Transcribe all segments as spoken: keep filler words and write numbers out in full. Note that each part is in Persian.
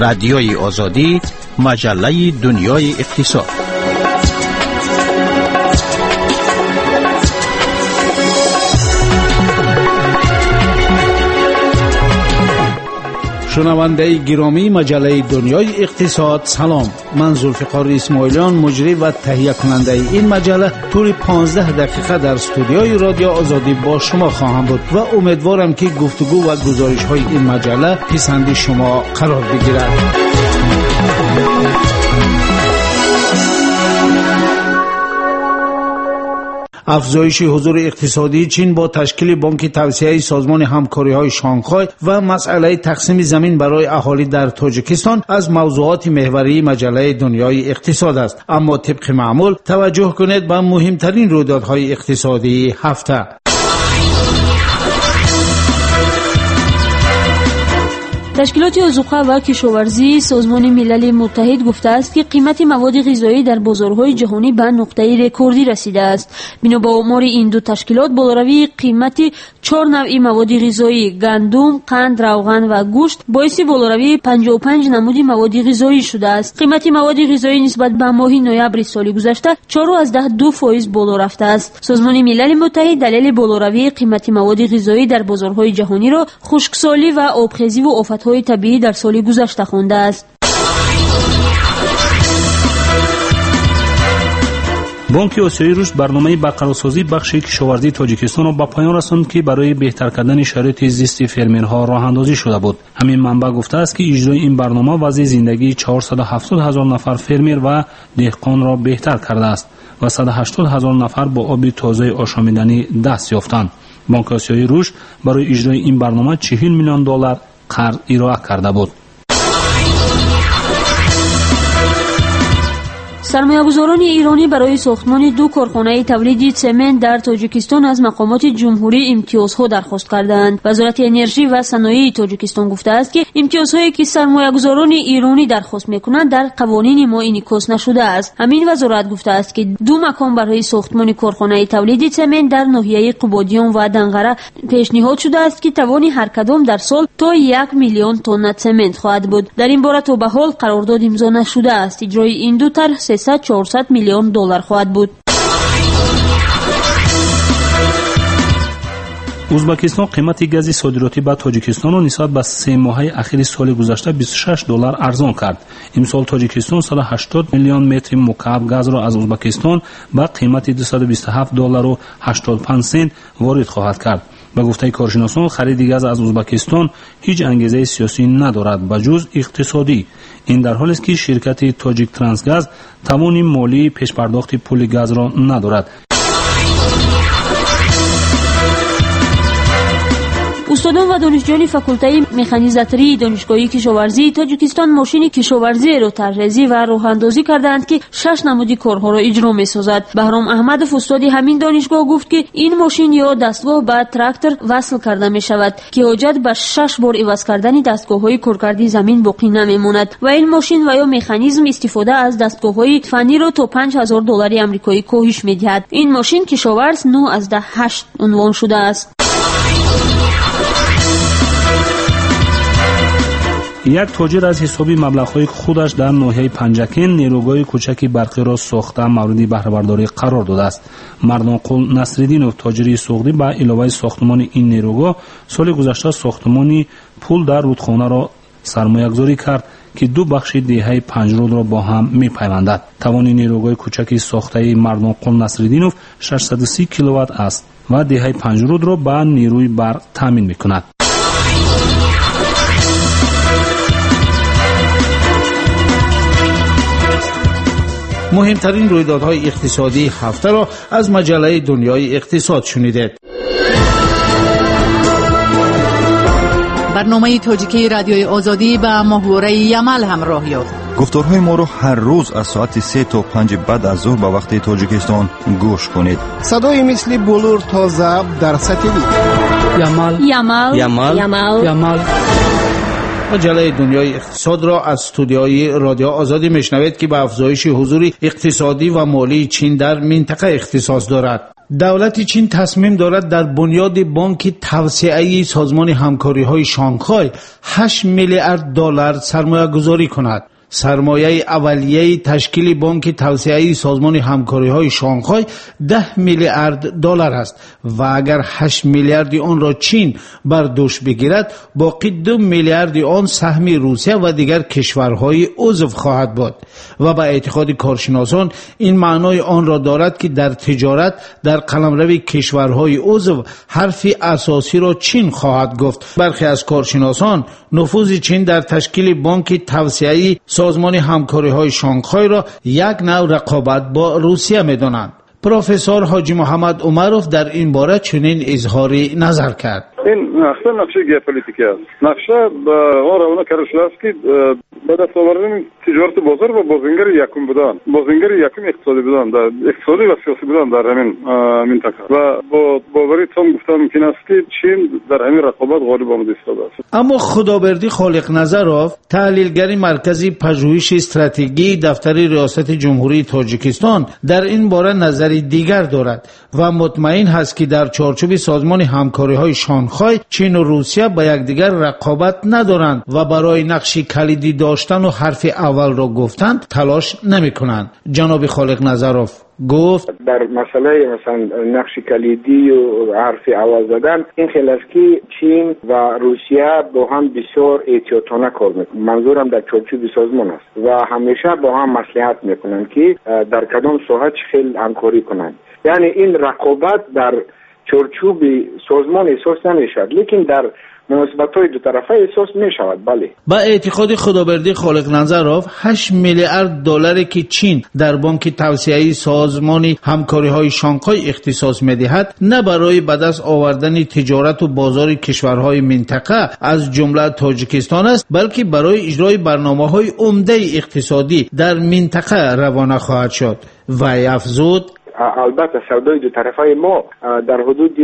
رادیوی آزادی، مجله دنیای اقتصاد. شنونده گرامی مجله دنیای اقتصاد، سلام. من ذوالفقار اسماعیلیان، مجری و تهیه کننده این مجله، طول پانزده دقیقه در استودیوی رادیو آزادی با شما خواهم بود و امیدوارم که گفتگو و گزارش های این مجله پسند شما قرار بگیرد. افزایش حضور اقتصادی چین با تشکیل بانک توسعه سازمان همکاری‌های شانگهای و مسئله تقسیم زمین برای اهالی در تاجیکستان از موضوعات محوری مجله دنیای اقتصاد است. اما طبق معمول توجه کنید به مهمترین رویدادهای اقتصادی هفته. تشکیلات عضوقه و کشاورزی سازمان ملل متحد گفته است که قیمت مواد غذایی در بازارهای جهانی به نقطه رکوردی رسیده است. بنا به آمار این دو تشکیلات، بالاروی قیمت چهار نوع مواد غذایی گندم، قند، روغن و گوشت باعث بالاروی پنجاه و پنج نمود مواد غذایی شده است. قیمت مواد غذایی نسبت به ماه نوامبر سال گذشته چهار از ده دو فایز بالا رفته است. سازمان ملل متحد دلیل بالاروی قیمت مواد غذایی در بازارهای جهانی را خشکسالی و آبخیزی و آفات های طبیعی در سال گذشته خوانده است. بانک آسیایی روش برنامه برقرارسازی بخش کشاورزی تاجیکستان را به پایان رساند که برای بهتر کردن شرایط زیستی فرمرها راه اندازی شده بود. همین منبع گفته است که اجرای این برنامه وضع زندگی چهارصد و هفتاد هزار نفر فرمر و دهقان را بهتر کرده است و صد و هشتاد هزار نفر با آب تازه آشامیدنی دست یافتند. بانک آسیایی روش برای اجرای این برنامه چهل میلیون دلار قرض ارائه کرده بود. سرمایه‌گذاران ایرانی برای ساختمان دو کارخانه تولید سمنت در تاجیکستان از مقامات جمهوری امتیازها درخواست کردند. وزارت انرژی و صنایع تاجیکستان گفته است که امتیازهایی که سرمایه‌گذاران ایرانی درخواست می‌کنند در قوانین ما انعکاس نشده است. همین وزارت گفته است که دو مقام برای ساختمان کارخانه تولید سمنت در ناحیه قبادیان و دنغره پیشنهاد شده است که توان هر کدام در سال تا یک میلیون تن سمنت خواهد بود. در این باره تا به حال قرارداد امضا نشده است. اجرای این دو طرح سیصد تا چهارصد میلیون دلار خواهد بود. ازبکستان قیمت گاز صادراتی به تاجیکستان را نسبت به سه ماهه اخیر سال گذشته بیست و شش دلار ارزان کرد. امسال تاجیکستان صد و هشتاد میلیون متر مکعب گاز را از ازبکستان به قیمت دویست و بیست و هفت دلار و هشتاد و پنج سنت وارد خواهد کرد. به گفته کارشناسان، خرید گاز از ازبکستان هیچ انگیزه سیاسی ندارد به جز اقتصادی. این در حالی است که شرکت تاجیک ترانسگاز توان مالی پیش پرداخت پول گاز را ندارد. استادان و دانشجویان فاکولته مکانیزاتوری دانشگاه کشاورزی تاجیکستان ماشین کشاورزی را طرح‌ریزی و راه‌اندازی کردند که شش نمودی کارها را اجرا می‌سازد. بهرام احمدов استاد همین دانشگاه گفت که این ماشین یا دستگاه به تراکتور وصل کرده می‌شود که حاجت به شش بار عوض کردن دستگاه‌های کارکردی زمین باقی نمی‌ماند و این ماشین و یا مکانیزم استفاده از دستگاه‌های فنی را تا پنج هزار دلار آمریکایی کاهش می‌دهد. این ماشین کشاورز نه از ده هشت عنوان شده است. یک تاجر از حسابی مبلغ‌های خودش در ناحیه پنجکن نیروگاه کوچکی برقی را ساخته مورد بهره برداری قرار داده است. مردانقل نصرالدینov تاجری سوغدی به علاوه ساختمان این نیروگاه سال گذشته ساختمانی پل در رودخانه را سرمایه‌گذاری کرد که دو بخش دهه پنج رود را با هم می‌پیوندد. توان نیروگاه کوچکی ساخته مردانقل نصرالدینov ششصد و سی کیلووات است و دهه پنج رود را به نیروی برق تامین می‌کند. مهمترین رویدادهای اقتصادی هفته را از مجله دنیای اقتصاد شنیدید. برنامه تاجیکی رادیوی آزادی به ماهواره یمل همراه یافت. گفتارهای ما را هر روز از ساعت سه تا پنج بعد از ظهر به وقت تاجیکستان گوش کنید. صدای مثل بلور تا ضبط در ساتلیت. یمل یمل یمل یمل یمل. مجله دنیای اقتصاد را از استودیوی رادیو آزادی میشنوید که به افزایش حضور اقتصادی و مالی چین در منطقه اختصاص دارد. دولت چین تصمیم دارد در بنیاد بانک توسعه سازمان همکاری‌های شانگهای هشت میلیارد دلار سرمایه گذاری کند. سرمایه اولیه تشکیل بانک توسعه سازمان همکاری‌های شانگهای ده میلیارد دلار است و اگر هشت میلیارد آن را چین بر دوش بگیرد، باقی دو میلیارد آن سهم روسیه و دیگر کشورهای عضو خواهد بود و با اعتقاد کارشناسان این معنای آن را دارد که در تجارت در قلمرو کشورهای عضو حرف اساسی را چین خواهد گفت. برخی از کارشناسان نفوذ چین در تشکیل بانک توسعه سازمان همکاری‌های شانگهای را یک نوع رقابت با روسیه می‌دانند. پروفسور حاجی محمد عمروف در این باره چنین اظهاری نظر کرد. این اصلا نقشه ژئوپلیتیکی است. نقشه با روانه کرده شده است که به دست آوردن تجارت بازار و بازنگر یکم بودن بازنگر یکم اقتصادی بودن در اقتصادی و سیاسی بودن در همین منطقه و با باوری تام گفتن ممکن است که چین در همین رقابت غالب آمده ایستاده است. اما خدابردی خالق نظروف، تحلیلگر مرکزی پژوهش استراتژی دفتر ریاست جمهوری تاجیکستان، در این باره نظری دیگر دارد و مطمئن هست که در چارچوب سازمان همکاری‌های شانگهای چین و روسیه با یکدیگر رقابت ندارند و برای نقش کلیدی داشتن و حرف اول را گفتن تلاش نمی‌کنند. جناب خالق نظروف گفت در مسئله مثلا نقش کلیدی و حرف اول زدن این خیلی است که چین و روسیه با هم بسیار احتیاطانه کار میکنند. منظورم در چارچوب سازمان است و همیشه با هم مصلحت میکنند که در کدام ساحه چه خیلی همکاری کنند. یعنی این رقابت در چارچوب سازمان احساس نمیشد، لیکن در مناسبت‌های دو طرفه احساس می‌شود. بله. با اعتقاد خدابردی خالق نظروف، هشت میلیارد دلاری که چین در بانک توسعه سازمان همکاری‌های شانگهای اختصاص می‌دهد، نه برای به دست آوردن تجارت و بازار کشورهای منطقه از جمله تاجیکستان است، بلکه برای اجرای برنامه‌های عمده اقتصادی در منطقه روانه خواهد شد. و افزود البته سودای دو طرفه ما در حدود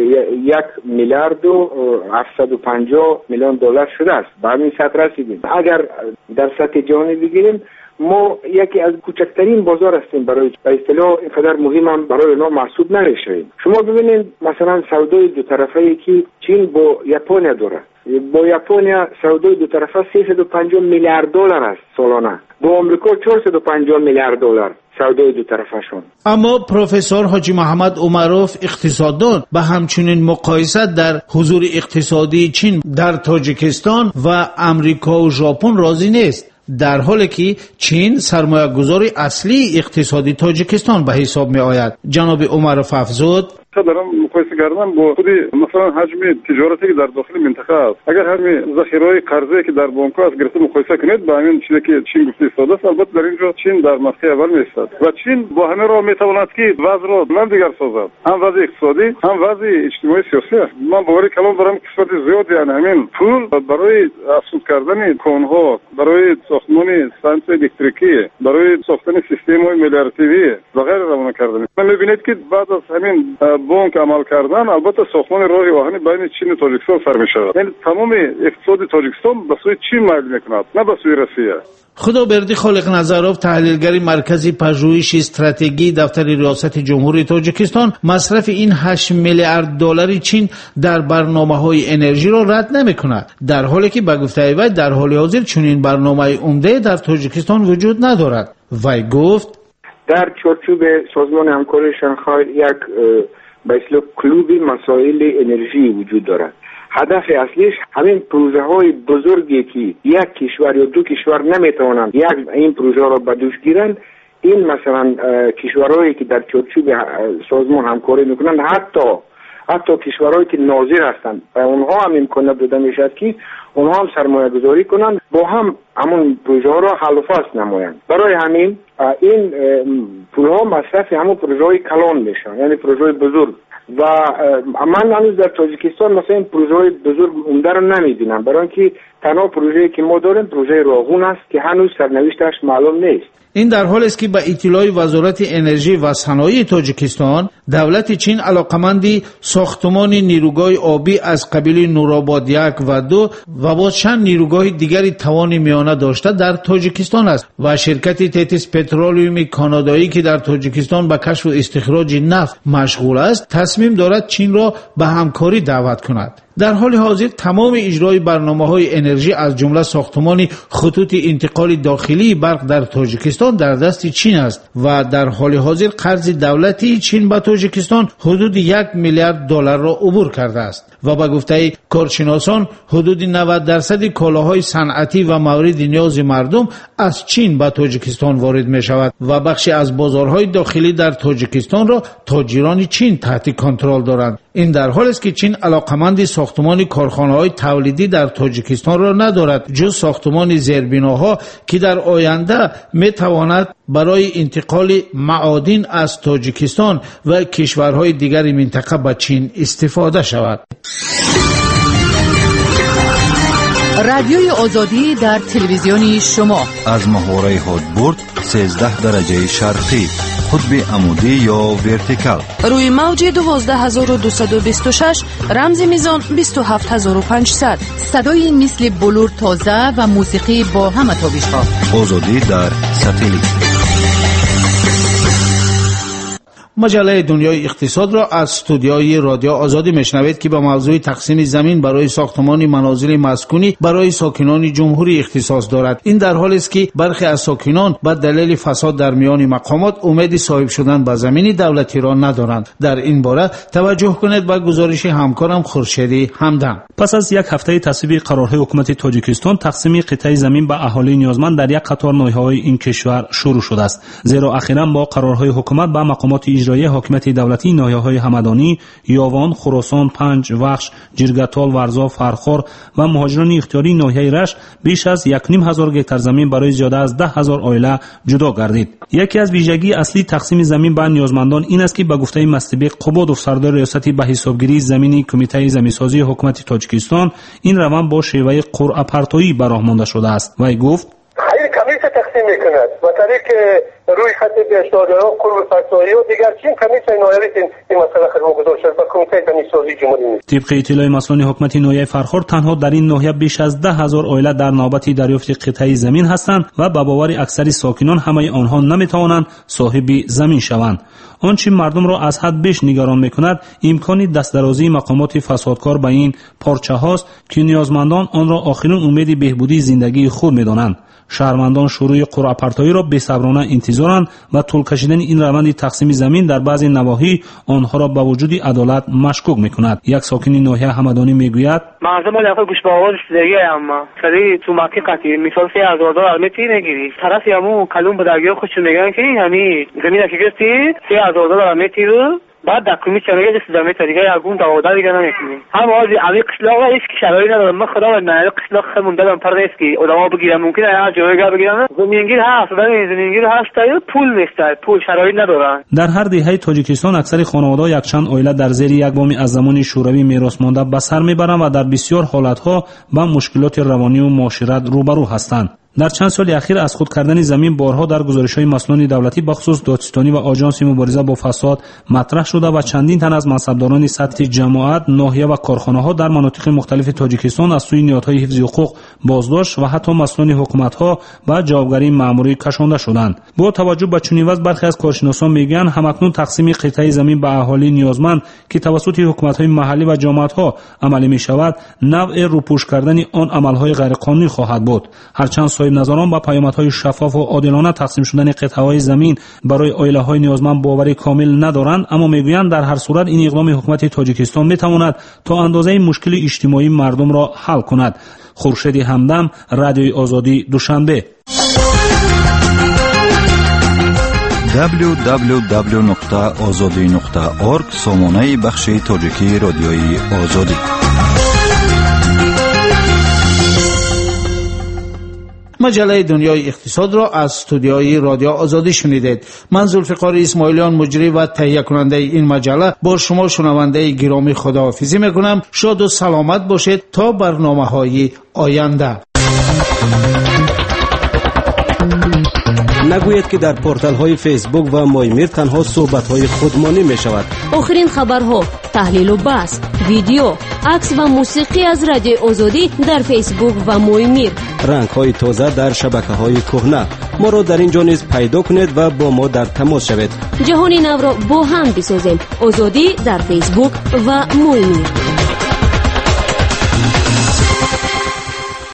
یک میلیارد و هفتصد و پنجاه میلیون دلار شده است. به همین سطح رسیدیم. اگر در سطح جهانی بگیریم، ما یکی از کوچکترین بازار هستیم، برای به اصطلاح اینقدر مهم هم برای ما محسوب نمیشویم. شما ببینید مثلا سودای دو طرفه که چین با ژاپن داره، با ژاپن سودای دو طرفه سیصد و پنجاه میلیارد دلار است سالانه، با آمریکا چهارصد و پنجاه میلیارد دلار سودای دو طرفشون. اما پروفسور حاجی محمد عمروف اقتصاددان به همچنین مقایسه در حضور اقتصادی چین در تاجیکستان و امریکا و ژاپن راضی نیست، در حالی که چین سرمایه گذار اصلی اقتصادی تاجیکستان به حساب می آید. جناب عمروف افزود دارم مقایسه کردم با خودی مثلا حجم تجارتی که در داخل منطقه است. اگر همین ذخیره‌های قرضه که در بانک‌ها است گرفته مقایسه کنید با همین چیزی که چین گفته ایستاده است، البته در اینجا چین در مسیر اول می‌ایستد و چین با همه راه می‌تواند که وضع را من دیگر سازد، هم وضع اقتصادی هم وضع اجتماعی سیاسی است. من باوری کلام دارم که قسمت زیاد یعنی همین پول برای افزود کردن کان‌ها، برای ساختمان استانس‌های الکتریکی، برای ساختن سیستم‌های ملیارتیوی و غیره روانه کردن. من می‌بینید که بعد از همین بانک عمل کردن، البته ساختمان راه آهن بین چین و تاجیکستان سر می‌شود. یعنی تمام اقتصاد تاجیکستان به سوی چین میل می‌کند، نه به سوی روسیه. خدابردی خالق نظروف، تحلیلگر مرکزی پژوهش استراتژی دفتر ریاست جمهوری تاجیکستان، مصرف این هشت میلیارد دلاری چین در برنامه‌های انرژی را رد نمی‌کند، در حالی که به گفته وی در حال حاضر چنین برنامه عمده در تاجیکستان وجود ندارد. وی گفت در چارچوب سازمان همکاری شانگهای یک به اصطلاح کلوب مسائل انرژی وجود دارد. هدف اصلیش همین پروژه های بزرگی که یک کشور یا دو کشور نمیتوانند یک این پروژه را به دوش گیرند، این مثلا کشورهایی که در چارچوب سازمان همکاری میکنند، حتی حتی کشورهایی که ناظر هستند، و اونها هم امکان داده میشد که اونها هم سرمایه گذاری کنند، با هم همون پروژه ها را حل و فصل نمایند. برای همین این پول ها مصرف همون پروژه های کلان میشن، یعنی پروژه های بزرگ. و من هنوز در تاجیکستان مثلا این پروژه های بزرگ عمده رو نمیبینم، برای اینکه تنها پروژه‌ای که ما داریم پروژه راغون است که هنوز سرنوشتش معلوم نیست. این در حالی است که به اطلاع وزارت انرژی و صنایع تاجیکستان، دولت چین علاقمند ساختمان نیروگاه آبی از قبیل نورآباد یک و دو و با چند نیروگاه دیگری توان میانه داشته در تاجیکستان است و شرکت تتیس پترولیوم کانادایی که در تاجیکستان به کشف و استخراج نفت مشغول است تصمیم دارد چین را به همکاری دعوت کند. در حال حاضر تمام اجرای برنامه‌های انرژی از جمله ساختمان خطوط انتقال داخلی برق در تاجیکستان در دست چین است و در حال حاضر قرض دولتی چین به تاجیکستان حدود یک میلیارد دلار را عبور کرده است و به گفته کارشناسان حدود نود درصد کالاهای صنعتی و مورد نیاز مردم از چین به تاجیکستان وارد می شود و بخشی از بازارهای داخلی در تاجیکستان را تاجران چین تحت کنترل دارند. این در حالی است که چین علاقمند ساختمان کارخانه‌های تولیدی در تاجیکستان را ندارد جز ساختمان زیربناها که در آینده می تواند برای انتقال معادن از تاجیکستان و کشورهای دیگر منطقه به چین استفاده شود. رادیوی آزادی در تلویزیون شما از محوره هادبورد سیزده درجه شرقی، قطب عمودی یا ورتیکال، روی موج دوازده هزار و دویست و بیست و شش، رمز میزان بیست و هفت هزار و پانصد. صدای مثل بلور تازه و موسیقی با همه تابش‌ها. آزادی در ساتلیت. مجله دنیای اقتصاد را از استودیوی رادیو آزادی میشنوید که به موضوع تقسیم زمین برای ساختمان منازل مسکونی برای ساکنان جمهوری اختصاص دارد. این در حالی است که برخی از ساکنان به دلیل فساد در میان مقامات امید صاحب شدن به زمین دولتی را ندارند. در این باره توجه کنید به گزارش همکارم خورشیدی همدان. پس از یک هفته تصویب قرارهای حکومت تاجیکستان، تقسیم قطعه زمین به اهالی نیازمند در یک قطار ناحیه‌های این کشور شروع شده است. زیرا اخیراً با قرارهای حکومت به مقامات اجرایی حاکمیت دولتی ناحیه‌های همدانی، یاوان، خراسان، پنج، وخش، جرگتال، ورزا، فرخار و مهاجران اختیاری ناحیه رشت بیش از یک و نیم هزار گکتار زمین برای زیاده از ده هزار عائله جدا گردید. یکی از ویژگی اصلی تقسیم زمین به نیازمندان این است که به گفته مستبق قبادوف سردار ریاست به حسابگیری زمینی کمیته زمین‌سازی حکومت تاجیکستان، این روند با شیوه قرعه پرتایی براه مانده شده است. وی گفت خیلی کمیته تقسیم میکند و طریق روی خط بیشتاری و قرعه پرتایی و دیگر چین کمیته نایبی این مسئله خدمت گذاشته و کمیته زمین‌سازی جمهوری نیست. طبق اطلاع مسئولان حکومت ناحیه فرخار، تنها در این ناحیه بیش از ده هزار عائله در نوبت دریافت قطعه زمین هستند و به باور اکثر ساکنان همه آنها نمیتوانند صاحب زمین شوند. آنچه مردم را از حد بیش نگران میکند امکان دستدرازی مقامات فسادکار به این پارچه هاست که نیازمندان آن را آخرین امید بهبودی زندگی خود میدانند. شهروندان شروع قرعه پرتایی را بی‌صبرانه انتظارند و طول کشیدن این روند تقسیم زمین در بعضی نواحی آنها را به وجود عدالت مشکوک میکند. یک ساکن ناحیه همدانی میگوید مردم دفعه گوش به آواز دیگه اما سری تو مکی قطعی مثال سه هزار دلار میتی نگیری طرف یمو کلون به درگاه خودش میگن که یعنی زمین که گرفتی سه هزار دلار میتی رو بعد در کمیسیون یه سیستم طریقه یکون داوودار دیگه نمیکنی. هم از این قشلاق است که شرایطی نداره. من خدا و نه قشلاق مونده دارم پر نیست که آدما بگیرن ممکنه هر جایی بگیرن. زمینگیر هست ولی زمینگیر هست تا پول نیست، پول شرایط ندارن. در هر دهه تاجیکستان اکثر خانواده‌ها یک چند عائله در زیر یک بام از زمان شوروی میراث مانده به سر میبرند و در بسیار حالت‌ها با مشکلات روانی و معاشرت روبرو هستند. در چند سال اخیر از خود کردن زمین بارها در گزارش‌های مسئولان دولتی بخصوص دادستانی و آژانس مبارزه با فساد مطرح شده و چندین تن از منصبداران سطح جماعت، ناحیه و کارخانه‌ها در مناطق مختلف تاجیکستان از سوی نهادهای حفظ حقوق بازداشت و حتی مسئولان حکومت‌ها به جوابگری مأموری کشانده شدند. با توجه به چنین وضع برخی از کارشناسان میگن همکنون تقسیم قطعه زمین به اهالی نیازمند که توسط حکومت‌های محلی و جماعت‌ها عملی می‌شود، نوع روپوش کردن آن عمل‌های غیرقانونی خواهد بود. هرچند صاحب نظران با پیامدهای شفاف و عادلانه تقسیم شدن قطعه‌های زمین برای عائله‌های نیازمند باوری کامل ندارند، اما میگویند در هر صورت این اقدام حکومت تاجیکستان میتواند تا اندازه مشکل اجتماعی مردم را حل کند. خورشید همدم، رادیوی آزادی، دوشنبه. دبلیو دبلیو دبلیو نقطه آزادی نقطه اورگ سامانه بخش تاجیکی رادیوی آزادی. مجله دنیای اقتصاد را از استودیوی رادیو آزادی شنیدید. من ذوالفقار اسماعیلیان مجری و تهیه کننده این مجله با شما شنونده گرامی خداحافظی میکنم. شاد و سلامت باشید تا برنامه‌های آینده. نگویید که در پورتال های فیسبوک و مایمیر تنها صحبت های خودمانی می شود. آخرین خبرها، تحلیل و بحث، ویدیو، عکس و موسیقی از رادیو آزادی در فیسبوک و مایمیر. رنگ های تازه در شبکه های کهنه. ما را در اینجا نیز پیدا کنید و با ما در تماس شوید. جهانی نو را با هم بسازیم. آزادی در فیسبوک و مایمیر.